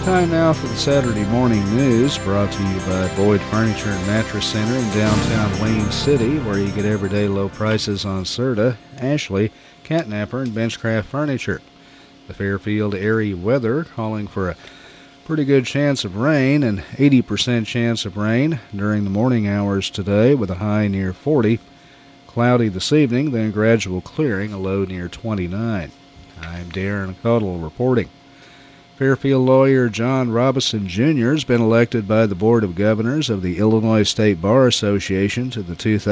Time now for the Saturday morning news, brought to you by Boyd Furniture and Mattress Center in downtown Wayne City, where you get everyday low prices on Serta, Ashley, Catnapper, and Benchcraft furniture. The Fairfield area weather calling for a pretty good chance of rain, an 80% chance of rain during the morning hours today with a high near 40. Cloudy this evening, then gradual clearing, a low near 29. I'm Darren Cottle reporting. Fairfield lawyer John Robison Jr. has been elected by the Board of Governors of the Illinois State Bar Association to the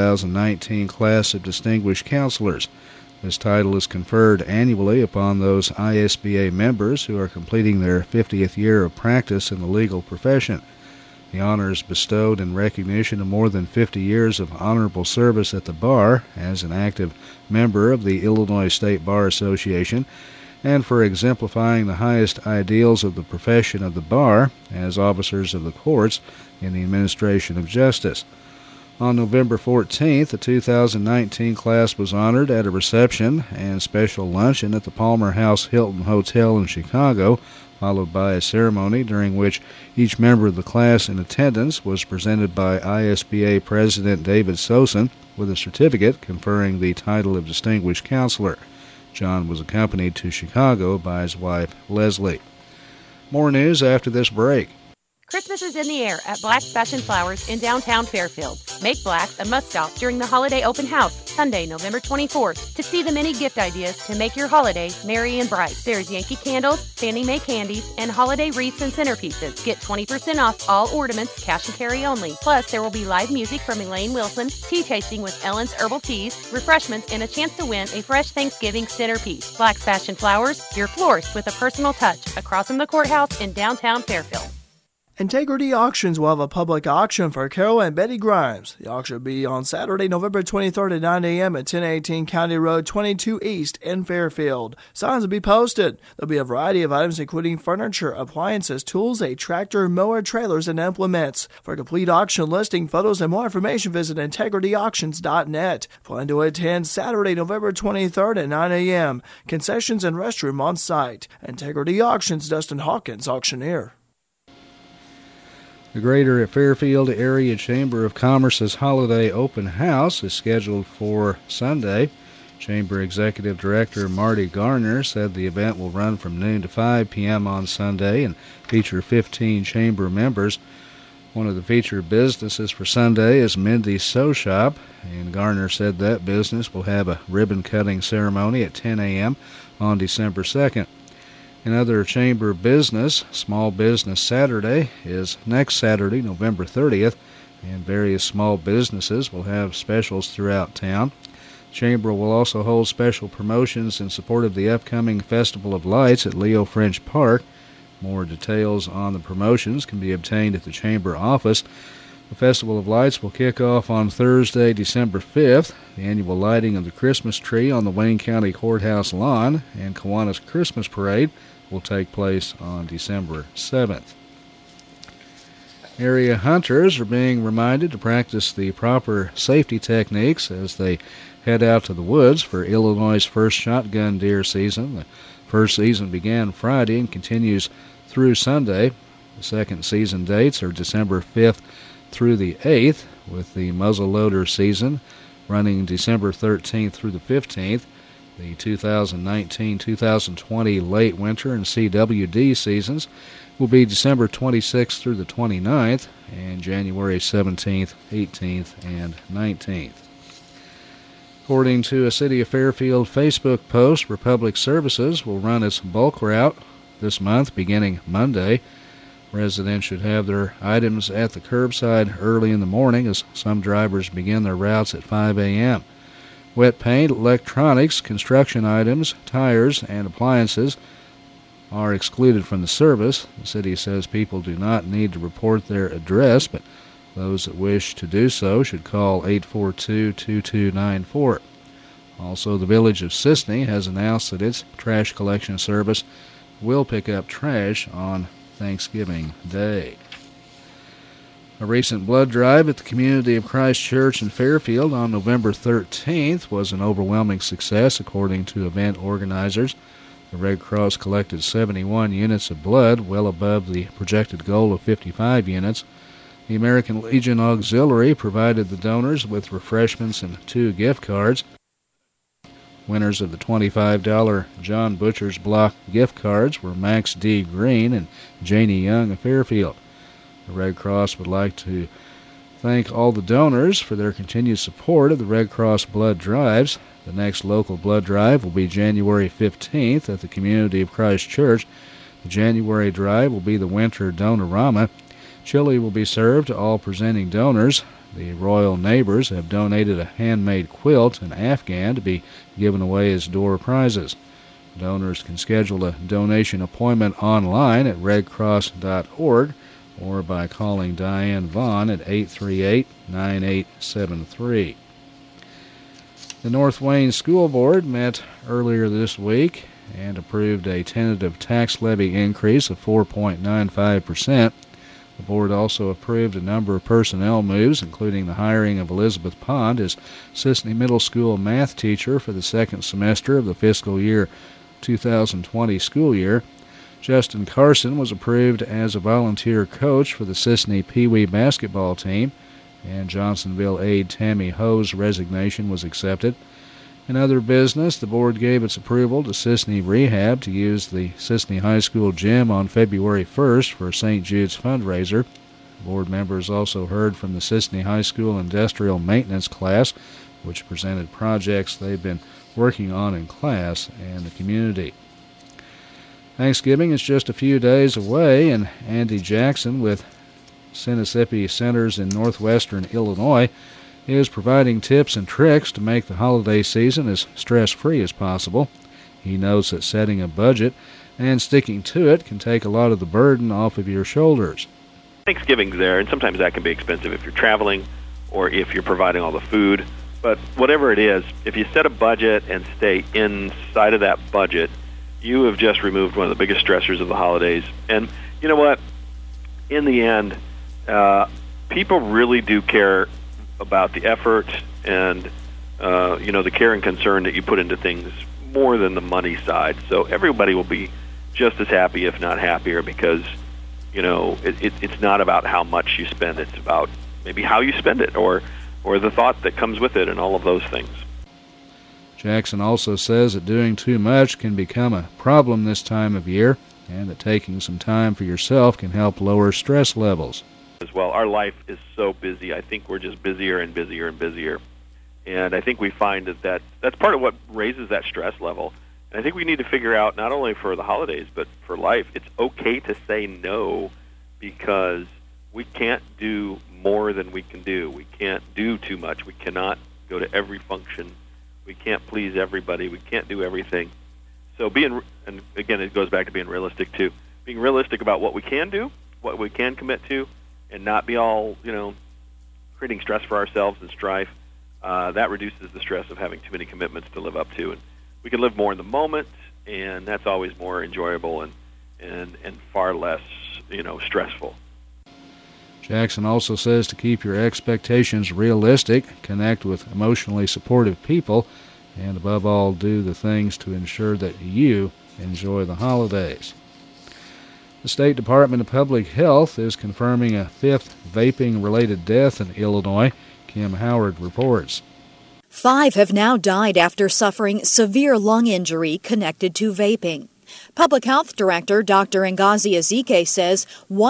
2019 class of distinguished counselors. This title is conferred annually upon those ISBA members who are completing their 50th year of practice in the legal profession. The honor is bestowed in recognition of more than 50 years of honorable service at the bar as an active member of the Illinois State Bar Association, and for exemplifying the highest ideals of the profession of the bar as officers of the courts in the administration of justice. On November 14th, the 2019 class was honored at a reception and special luncheon at the Palmer House Hilton Hotel in Chicago, followed by a ceremony during which each member of the class in attendance was presented by ISBA President David Sosen with a certificate conferring the title of Distinguished Counselor. John was accompanied to Chicago by his wife, Leslie. More news after this break. Christmas is in the air at Black's Fashion Flowers in downtown Fairfield. Make Black's a must-stop during the holiday open house, Sunday, November 24th, to see the many gift ideas to make your holiday merry and bright. There's Yankee candles, Fannie Mae candies, and holiday wreaths and centerpieces. Get 20% off all ornaments, cash and carry only. Plus, there will be live music from Elaine Wilson, tea tasting with Ellen's Herbal Teas, refreshments, and a chance to win a fresh Thanksgiving centerpiece. Black's Fashion Flowers, your florist with a personal touch, across from the courthouse in downtown Fairfield. Integrity Auctions will have a public auction for Carol and Betty Grimes. The auction will be on Saturday, November 23rd at 9 a.m. at 1018 County Road 22 East in Fairfield. Signs will be posted. There'll be a variety of items including furniture, appliances, tools, a tractor, mower, trailers, and implements. For a complete auction listing, photos, and more information, visit integrityauctions.net. Plan to attend Saturday, November 23rd at 9 a.m. Concessions and restroom on site. Integrity Auctions, Dustin Hawkins, auctioneer. The Greater Fairfield Area Chamber of Commerce's holiday open house is scheduled for Sunday. Chamber Executive Director Marty Garner said the event will run from noon to 5 p.m. on Sunday and feature 15 chamber members. One of the featured businesses for Sunday is Mindy's Sew Shop, and Garner said that business will have a ribbon-cutting ceremony at 10 a.m. on December 2nd. In other chamber business, Small Business Saturday is next Saturday, November 30th, and various small businesses will have specials throughout town. Chamber will also hold special promotions in support of the upcoming Festival of Lights at Leo French Park. More details on the promotions can be obtained at the Chamber office. The Festival of Lights will kick off on Thursday, December 5th. The annual lighting of the Christmas tree on the Wayne County Courthouse lawn and Kiwanis Christmas Parade will take place on December 7th. Area hunters are being reminded to practice the proper safety techniques as they head out to the woods for Illinois' first shotgun deer season. The first season began Friday and continues through Sunday. The second season dates are December 5th through the 8th, with the muzzleloader season running December 13th through the 15th. The 2019-2020 late winter and CWD seasons will be December 26th through the 29th and January 17th, 18th, and 19th. According to a City of Fairfield Facebook post, Republic Services will run its bulk route this month beginning Monday. Residents should have their items at the curbside early in the morning as some drivers begin their routes at 5 a.m. Wet paint, electronics, construction items, tires, and appliances are excluded from the service. The city says people do not need to report their address, but those that wish to do so should call 842-2294. Also, the Village of Sisney has announced that its trash collection service will pick up trash on Thanksgiving Day. A recent blood drive at the Community of Christ Church in Fairfield on November 13th was an overwhelming success, according to event organizers. The Red Cross collected 71 units of blood, well above the projected goal of 55 units. The American Legion Auxiliary provided the donors with refreshments and 2 gift cards. Winners of the $25 John Butcher's Block gift cards were Max D. Green and Janie Young of Fairfield. The Red Cross would like to thank all the donors for their continued support of the Red Cross blood drives. The next local blood drive will be January 15th at the Community of Christ Church. The January drive will be the Winter Donorama. Chili will be served to all presenting donors. The Royal Neighbors have donated a handmade quilt and afghan to be given away as door prizes. Donors can schedule a donation appointment online at redcross.org or by calling Diane Vaughn at 838-9873. The North Wayne School Board met earlier this week and approved a tentative tax levy increase of 4.95%. The board also approved a number of personnel moves, including the hiring of Elizabeth Pond as Sisseton Middle School math teacher for the second semester of the fiscal year 2020 school year. Justin Carson was approved as a volunteer coach for the Sisseton Pee Wee basketball team, and Johnsonville aide Tammy Ho's resignation was accepted. In other business, the board gave its approval to Sisseton Rehab to use the Sisseton High School gym on February 1st for St. Jude's fundraiser. Board members also heard from the Sisseton High School industrial maintenance class, which presented projects they've been working on in class and the community. Thanksgiving is just a few days away, and Andy Jackson with Sinisippi Centers in northwestern Illinois is providing tips and tricks to make the holiday season as stress-free as possible. He knows that setting a budget and sticking to it can take a lot of the burden off of your shoulders. Thanksgiving's there, and sometimes that can be expensive if you're traveling or if you're providing all the food. But whatever it is, if you set a budget and stay inside of that budget, you have just removed one of the biggest stressors of the holidays. And you know what? In the end, people really do care about the effort and the care and concern that you put into things more than the money side. So everybody will be just as happy, if not happier, because it's not about how much you spend. It's about maybe how you spend it or the thought that comes with it and all of those things. Jackson also says that doing too much can become a problem this time of year, and that taking some time for yourself can help lower stress levels. As well, our life is so busy. I think we're just busier and busier and busier, and I think we find that's part of what raises that stress level. And I think we need to figure out, not only for the holidays but for life, it's okay to say no, because we can't do more than we can do. We can't do too much. We cannot go to every function. We can't please everybody. We can't do everything. So and again, it goes back to being realistic too. Being realistic about what we can do, what we can commit to, and not be all, creating stress for ourselves and strife. That reduces the stress of having too many commitments to live up to. And we can live more in the moment, and that's always more enjoyable and far less, stressful. Jackson also says to keep your expectations realistic, connect with emotionally supportive people, and above all, do the things to ensure that you enjoy the holidays. The State Department of Public Health is confirming a 5th vaping-related death in Illinois. Kim Howard reports. 5 have now died after suffering severe lung injury connected to vaping. Public Health Director Dr. Ngozi Ezike says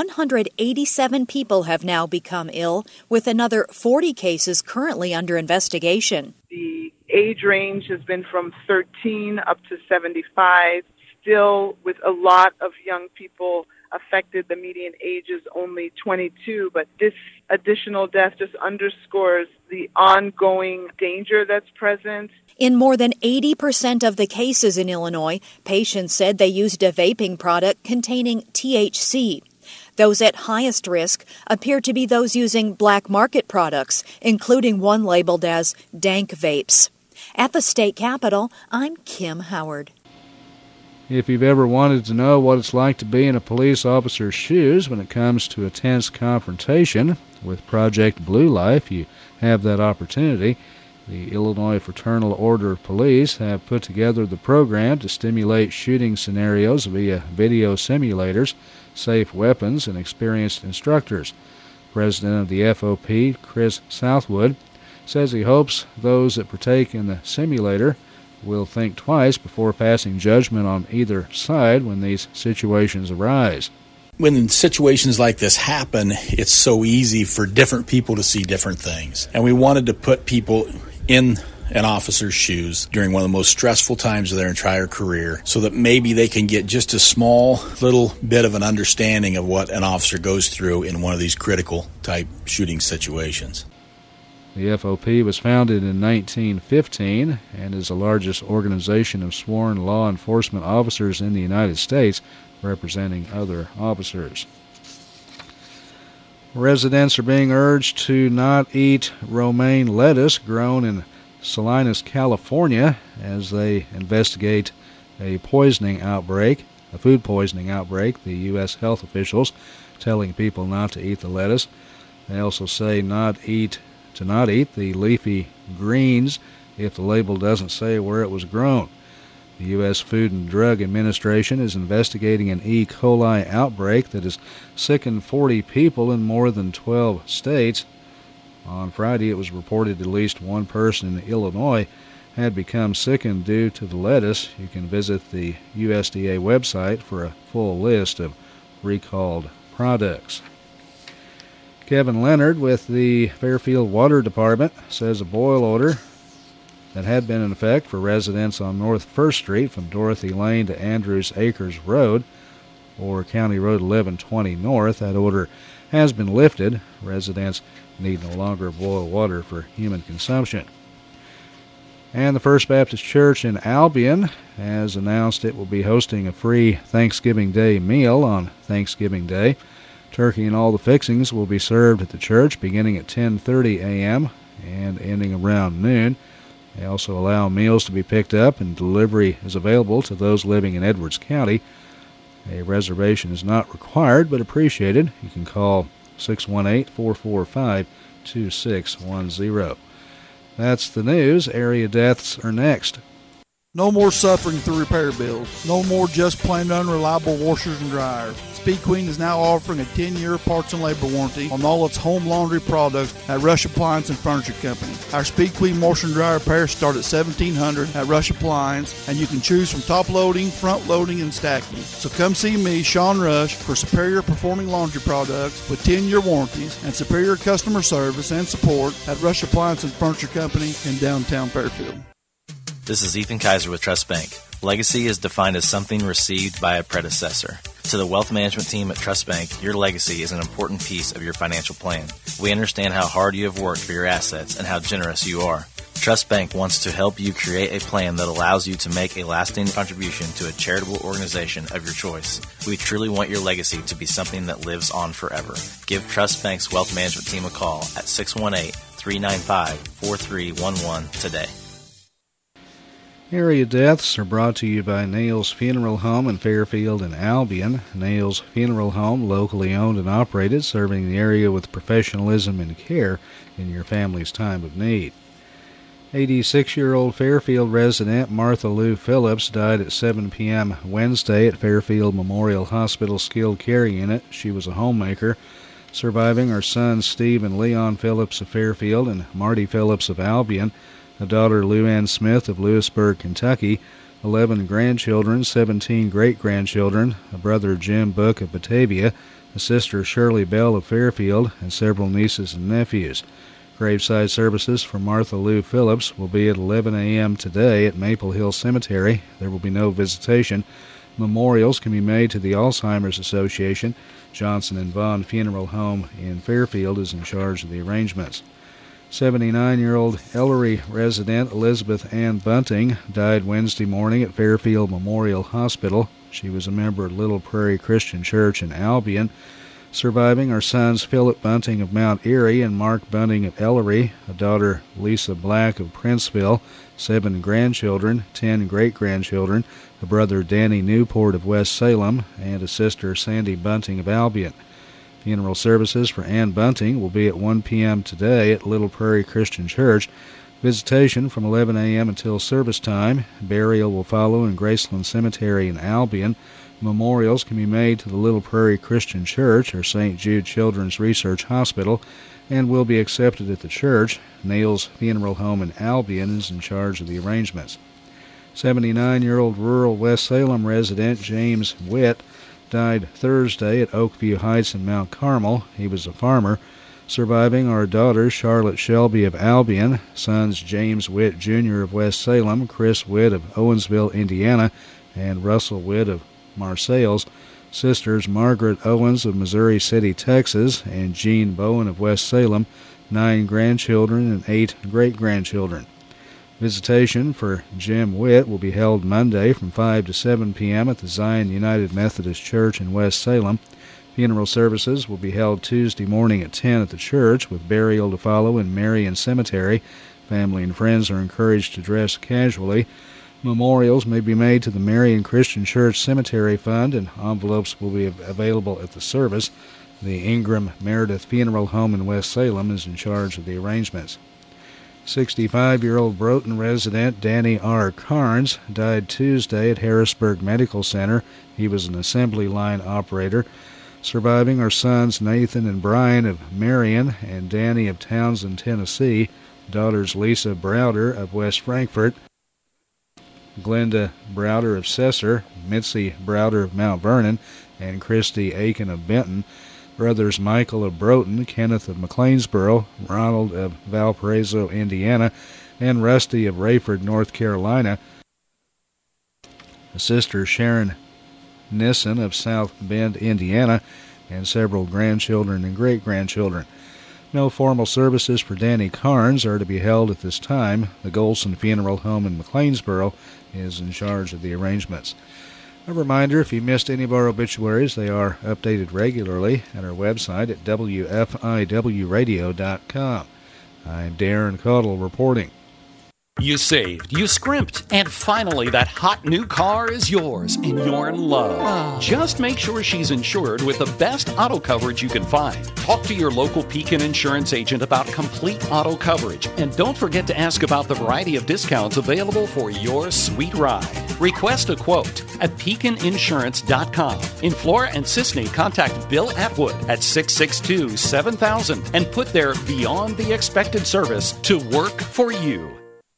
187 people have now become ill, with another 40 cases currently under investigation. The age range has been from 13 up to 75, still with a lot of young people affected. The median age is only 22, but this additional death just underscores the ongoing danger that's present. In more than 80% of the cases in Illinois, patients said they used a vaping product containing THC. Those at highest risk appear to be those using black market products, including one labeled as dank vapes. At the state capitol, I'm Kim Howard. If you've ever wanted to know what it's like to be in a police officer's shoes when it comes to a tense confrontation with Project Blue Life, you have that opportunity. The Illinois Fraternal Order of Police have put together the program to stimulate shooting scenarios via video simulators, safe weapons, and experienced instructors. President of the FOP, Chris Southwood, says he hopes those that partake in the simulator will think twice before passing judgment on either side when these situations arise. When situations like this happen, it's so easy for different people to see different things. And we wanted to put people in an officer's shoes during one of the most stressful times of their entire career so that maybe they can get just a small little bit of an understanding of what an officer goes through in one of these critical type shooting situations. The FOP was founded in 1915 and is the largest organization of sworn law enforcement officers in the United States, representing other officers. Residents are being urged to not eat romaine lettuce grown in Salinas, California, as they investigate a poisoning outbreak, a food poisoning outbreak. The U.S. health officials telling people not to eat the lettuce. They also say to not eat the leafy greens if the label doesn't say where it was grown. The U.S. Food and Drug Administration is investigating an E. coli outbreak that has sickened 40 people in more than 12 states. On Friday, it was reported at least one person in Illinois had become sickened due to the lettuce. You can visit the USDA website for a full list of recalled products. Kevin Leonard with the Fairfield Water Department says a boil order that had been in effect for residents on North 1st Street from Dorothy Lane to Andrews Acres Road, or County Road 1120 North, that order has been lifted. Residents need no longer boil water for human consumption. And the First Baptist Church in Albion has announced it will be hosting a free Thanksgiving Day meal on Thanksgiving Day. Turkey and all the fixings will be served at the church beginning at 10:30 a.m. and ending around noon. They also allow meals to be picked up, and delivery is available to those living in Edwards County. A reservation is not required but appreciated. You can call 618-445-2610. That's the news. Area deaths are next. No more suffering through repair bills. No more just plain unreliable washers and dryers. Speed Queen is now offering a 10-year parts and labor warranty on all its home laundry products at Rush Appliance and Furniture Company. Our Speed Queen washer and dryer repairs start at $1,700 at Rush Appliance, and you can choose from top loading, front loading, and stacking. So come see me, Sean Rush, for superior performing laundry products with 10-year warranties and superior customer service and support at Rush Appliance and Furniture Company in downtown Fairfield. This is Ethan Kaiser with Trust Bank. Legacy is defined as something received by a predecessor. To the wealth management team at Trust Bank, your legacy is an important piece of your financial plan. We understand how hard you have worked for your assets and how generous you are. Trust Bank wants to help you create a plan that allows you to make a lasting contribution to a charitable organization of your choice. We truly want your legacy to be something that lives on forever. Give Trust Bank's wealth management team a call at 618-395-4311 today. Area deaths are brought to you by Nails Funeral Home in Fairfield and Albion. Nails Funeral Home, locally owned and operated, serving the area with professionalism and care in your family's time of need. 86-year-old Fairfield resident Martha Lou Phillips died at 7 p.m. Wednesday at Fairfield Memorial Hospital Skilled Care Unit. She was a homemaker. Surviving are sons Steve and Leon Phillips of Fairfield and Marty Phillips of Albion, a daughter Lou Ann Smith of Lewisburg, Kentucky, 11 grandchildren, 17 great-grandchildren, a brother Jim Book of Batavia, a sister Shirley Bell of Fairfield, and several nieces and nephews. Graveside services for Martha Lou Phillips will be at 11 a.m. today at Maple Hill Cemetery. There will be no visitation. Memorials can be made to the Alzheimer's Association. Johnson and Vaughn Funeral Home in Fairfield is in charge of the arrangements. 79-year-old Ellery resident Elizabeth Ann Bunting died Wednesday morning at Fairfield Memorial Hospital. She was a member of Little Prairie Christian Church in Albion. Surviving are sons Philip Bunting of Mount Airy and Mark Bunting of Ellery, a daughter Lisa Black of Princeville, 7 grandchildren, 10 great-grandchildren, a brother Danny Newport of West Salem, and a sister Sandy Bunting of Albion. Funeral services for Ann Bunting will be at 1 p.m. today at Little Prairie Christian Church. Visitation from 11 a.m. until service time. Burial will follow in Graceland Cemetery in Albion. Memorials can be made to the Little Prairie Christian Church or St. Jude Children's Research Hospital and will be accepted at the church. Nail's Funeral Home in Albion is in charge of the arrangements. 79-year-old rural West Salem resident James Witt died Thursday at Oakview Heights in Mount Carmel. He was a farmer. Surviving are daughters Charlotte Shelby of Albion, sons James Witt Jr. of West Salem, Chris Witt of Owensville, Indiana, and Russell Witt of Marseilles, sisters Margaret Owens of Missouri City, Texas, and Jean Bowen of West Salem, 9 grandchildren and 8 great-grandchildren. Visitation for Jim Witt will be held Monday from 5 to 7 p.m. at the Zion United Methodist Church in West Salem. Funeral services will be held Tuesday morning at 10 at the church, with burial to follow in Marion Cemetery. Family and friends are encouraged to dress casually. Memorials may be made to the Marion Christian Church Cemetery Fund, and envelopes will be available at the service. The Ingram Meredith Funeral Home in West Salem is in charge of the arrangements. 65-year-old Broughton resident Danny R. Carnes died Tuesday at Harrisburg Medical Center. He was an assembly line operator. Surviving are sons Nathan and Brian of Marion and Danny of Townsend, Tennessee, daughters Lisa Browder of West Frankfort, Glenda Browder of Cesar, Mitzi Browder of Mount Vernon, and Christy Aiken of Benton, brothers Michael of Broughton, Kenneth of McLeansboro, Ronald of Valparaiso, Indiana, and Rusty of Rayford, North Carolina, sister Sharon Nissen of South Bend, Indiana, and several grandchildren and great-grandchildren. No formal services for Danny Carnes are to be held at this time. The Golson Funeral Home in McLeansboro is in charge of the arrangements. A reminder, if you missed any of our obituaries, they are updated regularly at our website at WFIWradio.com. I'm Darren Caudle reporting. You saved, you scrimped, and finally that hot new car is yours and you're in love. Just make sure she's insured with the best auto coverage you can find. Talk to your local Pekin insurance agent about complete auto coverage, and don't forget to ask about the variety of discounts available for your sweet ride. Request a quote at PekinInsurance.com. In Flora and Sisney, contact Bill Atwood at 662-7000 and put their Beyond the Expected service to work for you.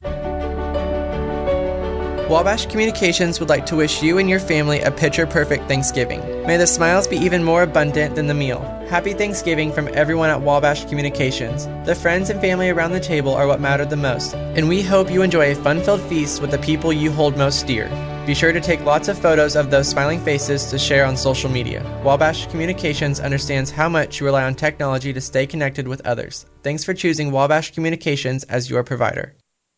Wabash Communications would like to wish you and your family a picture-perfect Thanksgiving. May the smiles be even more abundant than the meal. Happy Thanksgiving from everyone at Wabash Communications. The friends and family around the table are what matter the most, and we hope you enjoy a fun-filled feast with the people you hold most dear. Be sure to take lots of photos of those smiling faces to share on social media. Wabash Communications understands how much you rely on technology to stay connected with others. Thanks for choosing Wabash Communications as your provider.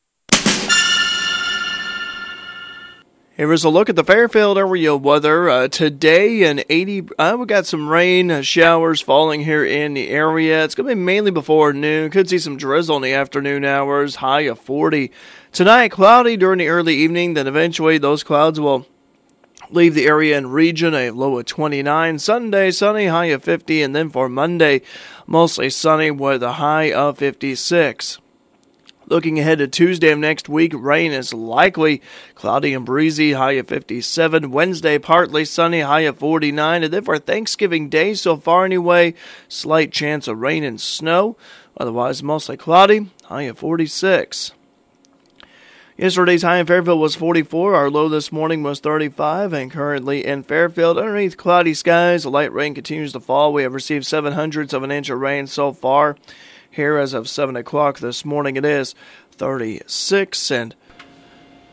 Here is a look at the Fairfield area weather. Today, we got some rain showers falling here in the area. It's going to be mainly before noon. Could see some drizzle in the afternoon hours, high of 40. Tonight, cloudy during the early evening, then eventually those clouds will leave the area and region, a low of 29. Sunday, sunny, high of 50. And then for Monday, mostly sunny with a high of 56. Looking ahead to Tuesday of next week, rain is likely. Cloudy and breezy, high of 57. Wednesday, partly sunny, high of 49. And then for Thanksgiving Day, so far anyway, slight chance of rain and snow. Otherwise, mostly cloudy, high of 46. Yesterday's high in Fairfield was 44. Our low this morning was 35. And currently in Fairfield, underneath cloudy skies, the light rain continues to fall. We have received 0.07 of an inch of rain so far. Here as of 7 o'clock this morning, it is 36, and